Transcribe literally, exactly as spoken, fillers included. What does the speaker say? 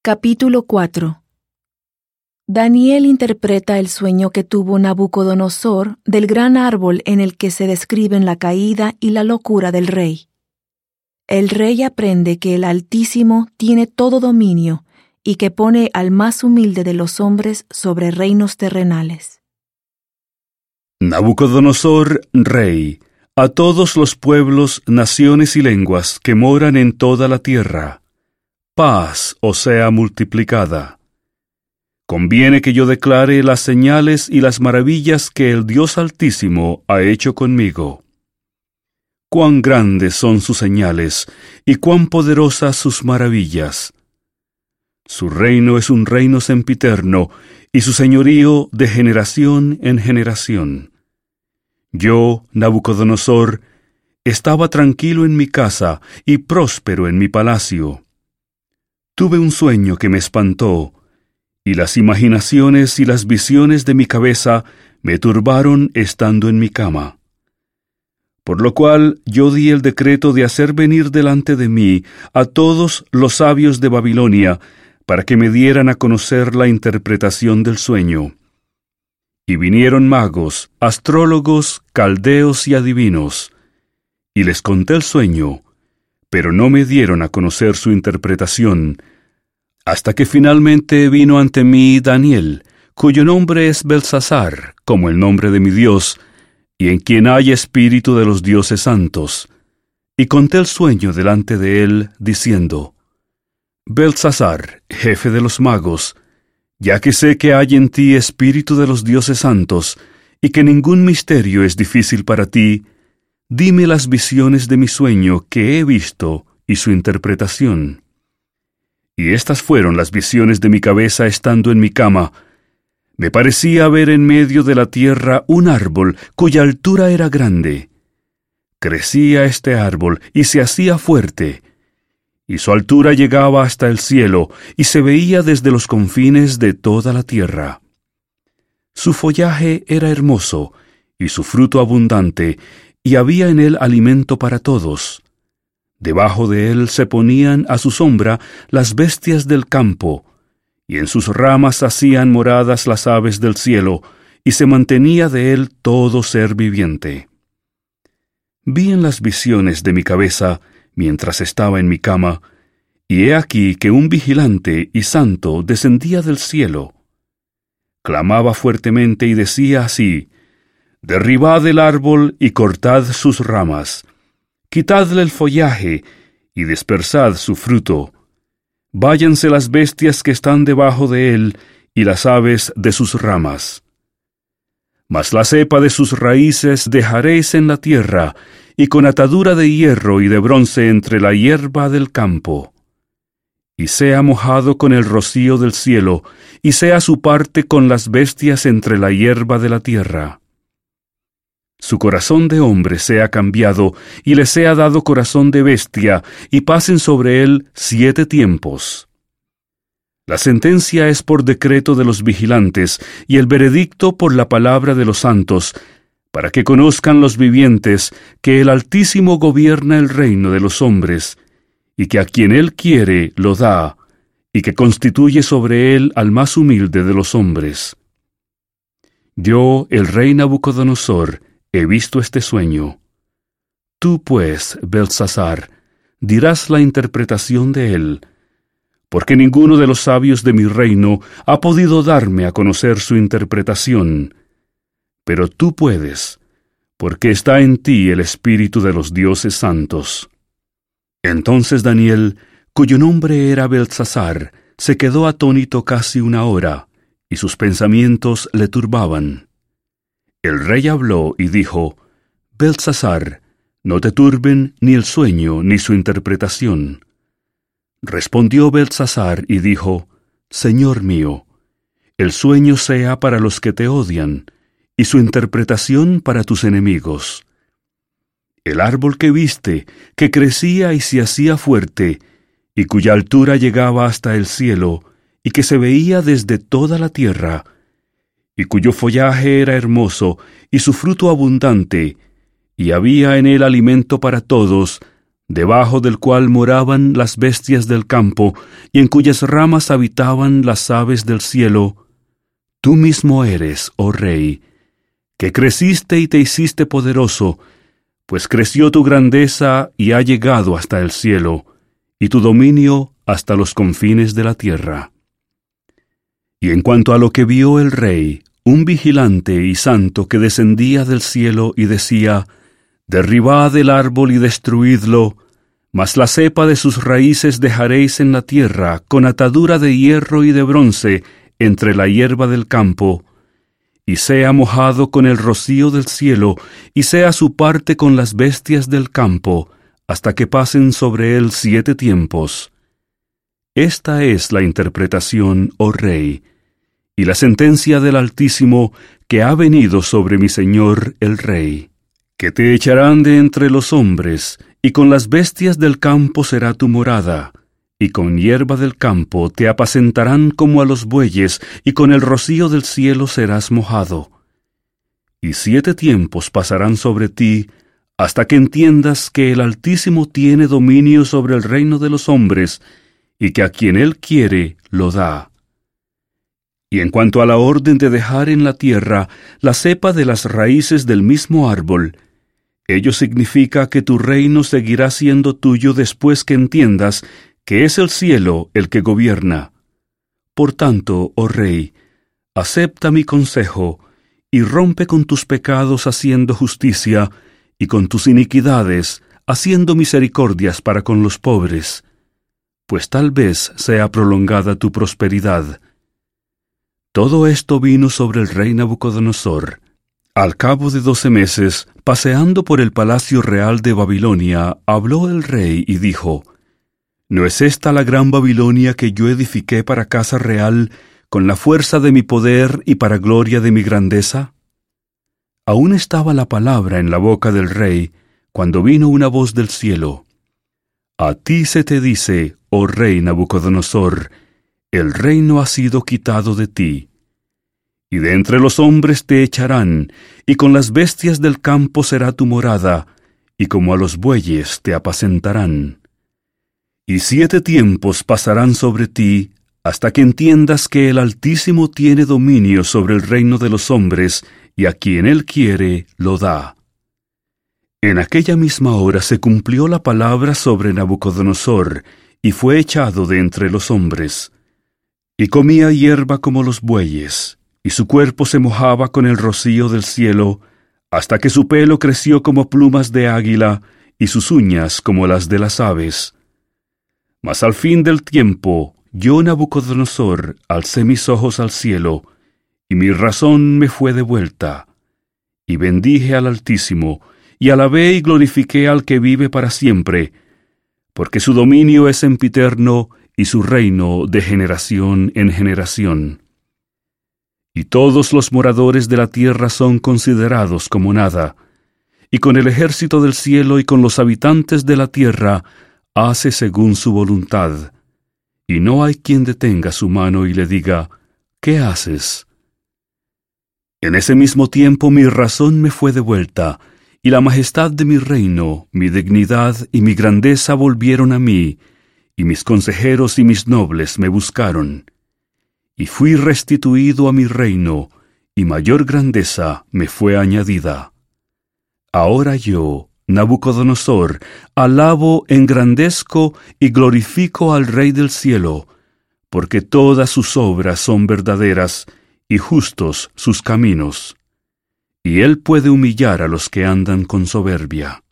Capítulo cuatro. Daniel interpreta el sueño que tuvo Nabucodonosor del gran árbol en el que se describen la caída y la locura del rey. El rey aprende que el Altísimo tiene todo dominio y que pone al más humilde de los hombres sobre reinos terrenales. Nabucodonosor, rey, a todos los pueblos, naciones y lenguas que moran en toda la tierra, paz os sea multiplicada. Conviene que yo declare las señales y las maravillas que el Dios Altísimo ha hecho conmigo. Cuán grandes son sus señales y cuán poderosas sus maravillas. Su reino es un reino sempiterno y su señorío de generación en generación. Yo, Nabucodonosor, estaba tranquilo en mi casa y próspero en mi palacio. Tuve un sueño que me espantó, y las imaginaciones y las visiones de mi cabeza me turbaron estando en mi cama. Por lo cual yo di el decreto de hacer venir delante de mí a todos los sabios de Babilonia, para que me dieran a conocer la interpretación del sueño. Y vinieron magos, astrólogos, caldeos y adivinos, y les conté el sueño, pero no me dieron a conocer su interpretación, hasta que finalmente vino ante mí Daniel, cuyo nombre es Beltsasar, como el nombre de mi Dios, y en quien hay espíritu de los dioses santos. Y conté el sueño delante de él, diciendo: Beltsasar, jefe de los magos, ya que sé que hay en ti espíritu de los dioses santos, y que ningún misterio es difícil para ti, dime las visiones de mi sueño que he visto y su interpretación. Y estas fueron las visiones de mi cabeza estando en mi cama. Me parecía ver en medio de la tierra un árbol cuya altura era grande. Crecía este árbol y se hacía fuerte, y su altura llegaba hasta el cielo y se veía desde los confines de toda la tierra. Su follaje era hermoso y su fruto abundante, y había en él alimento para todos. Debajo de él se ponían a su sombra las bestias del campo, y en sus ramas hacían moradas las aves del cielo, y se mantenía de él todo ser viviente. Vi en las visiones de mi cabeza, mientras estaba en mi cama, y he aquí que un vigilante y santo descendía del cielo. Clamaba fuertemente y decía así: Derribad el árbol y cortad sus ramas, quitadle el follaje y dispersad su fruto. Váyanse las bestias que están debajo de él y las aves de sus ramas. Mas la cepa de sus raíces dejaréis en la tierra, y con atadura de hierro y de bronce entre la hierba del campo. Y sea mojado con el rocío del cielo, y sea su parte con las bestias entre la hierba de la tierra. Su corazón de hombre sea cambiado, y le sea dado corazón de bestia, y pasen sobre él siete tiempos. La sentencia es por decreto de los vigilantes, y el veredicto por la palabra de los santos, para que conozcan los vivientes que el Altísimo gobierna el reino de los hombres, y que a quien él quiere lo da, y que constituye sobre él al más humilde de los hombres. Yo, el rey Nabucodonosor, he visto este sueño. Tú, pues, Beltsasar, dirás la interpretación de él, porque ninguno de los sabios de mi reino ha podido darme a conocer su interpretación. Pero tú puedes, porque está en ti el espíritu de los dioses santos. Entonces Daniel, cuyo nombre era Beltsasar, se quedó atónito casi una hora, y sus pensamientos le turbaban. El rey habló y dijo: Beltsasar, no te turben ni el sueño ni su interpretación. Respondió Beltsasar y dijo: Señor mío, el sueño sea para los que te odian, y su interpretación para tus enemigos. El árbol que viste, que crecía y se hacía fuerte, y cuya altura llegaba hasta el cielo, y que se veía desde toda la tierra, y cuyo follaje era hermoso, y su fruto abundante, y había en él alimento para todos, debajo del cual moraban las bestias del campo, y en cuyas ramas habitaban las aves del cielo, tú mismo eres, oh Rey, que creciste y te hiciste poderoso, pues creció tu grandeza y ha llegado hasta el cielo, y tu dominio hasta los confines de la tierra. Y en cuanto a lo que vio el rey, un vigilante y santo que descendía del cielo y decía, derribad el árbol y destruidlo, mas la cepa de sus raíces dejaréis en la tierra, con atadura de hierro y de bronce, entre la hierba del campo, y sea mojado con el rocío del cielo, y sea su parte con las bestias del campo, hasta que pasen sobre él siete tiempos. Esta es la interpretación, oh Rey, y la sentencia del Altísimo que ha venido sobre mi Señor el Rey, que te echarán de entre los hombres, y con las bestias del campo será tu morada, y con hierba del campo te apacentarán como a los bueyes, y con el rocío del cielo serás mojado. Y siete tiempos pasarán sobre ti, hasta que entiendas que el Altísimo tiene dominio sobre el reino de los hombres, y que a quien Él quiere lo da. Y en cuanto a la orden de dejar en la tierra la cepa de las raíces del mismo árbol, ello significa que tu reino seguirá siendo tuyo después que entiendas que es el cielo el que gobierna. Por tanto, oh Rey, acepta mi consejo, y rompe con tus pecados haciendo justicia, y con tus iniquidades haciendo misericordias para con los pobres, pues tal vez sea prolongada tu prosperidad. Todo esto vino sobre el rey Nabucodonosor. Al cabo de doce meses, paseando por el palacio real de Babilonia, habló el rey y dijo, ¿no es esta la gran Babilonia que yo edifiqué para casa real, con la fuerza de mi poder y para gloria de mi grandeza? Aún estaba la palabra en la boca del rey, cuando vino una voz del cielo. A ti se te dice, oh rey Nabucodonosor, el reino ha sido quitado de ti. Y de entre los hombres te echarán, y con las bestias del campo será tu morada, y como a los bueyes te apacentarán. Y siete tiempos pasarán sobre ti, hasta que entiendas que el Altísimo tiene dominio sobre el reino de los hombres, y a quien Él quiere lo da. En aquella misma hora se cumplió la palabra sobre Nabucodonosor, y fue echado de entre los hombres. Y comía hierba como los bueyes, y su cuerpo se mojaba con el rocío del cielo, hasta que su pelo creció como plumas de águila, y sus uñas como las de las aves. Mas al fin del tiempo, yo, Nabucodonosor, alcé mis ojos al cielo, y mi razón me fue devuelta, y bendije al Altísimo, y alabé y glorifiqué al que vive para siempre, porque su dominio es sempiterno, y su reino de generación en generación. Y todos los moradores de la tierra son considerados como nada, y con el ejército del cielo y con los habitantes de la tierra hace según su voluntad, y no hay quien detenga su mano y le diga, ¿qué haces? En ese mismo tiempo mi razón me fue devuelta, y la majestad de mi reino, mi dignidad y mi grandeza volvieron a mí, y mis consejeros y mis nobles me buscaron. Y fui restituido a mi reino, y mayor grandeza me fue añadida. Ahora yo, Nabucodonosor, alabo, engrandezco y glorifico al Rey del cielo, porque todas sus obras son verdaderas, y justos sus caminos, y él puede humillar a los que andan con soberbia.